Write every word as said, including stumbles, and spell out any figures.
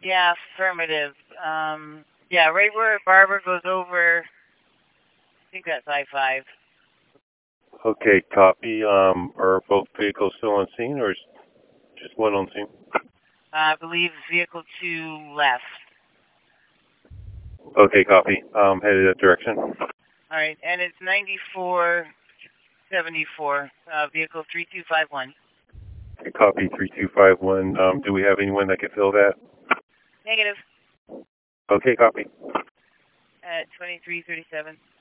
Yeah, affirmative. Um, yeah, right where Barber goes over, I think that's I five. Okay, copy. Um, are both vehicles still on scene, or is just one on scene? I believe vehicle two left. Okay, copy. Um, headed that direction. All right, and it's ninety-four seventy-four, uh, vehicle three two five one. Okay, copy three two five one. Um, do we have anyone that can fill that? Negative. Okay, copy. At twenty-three thirty-seven.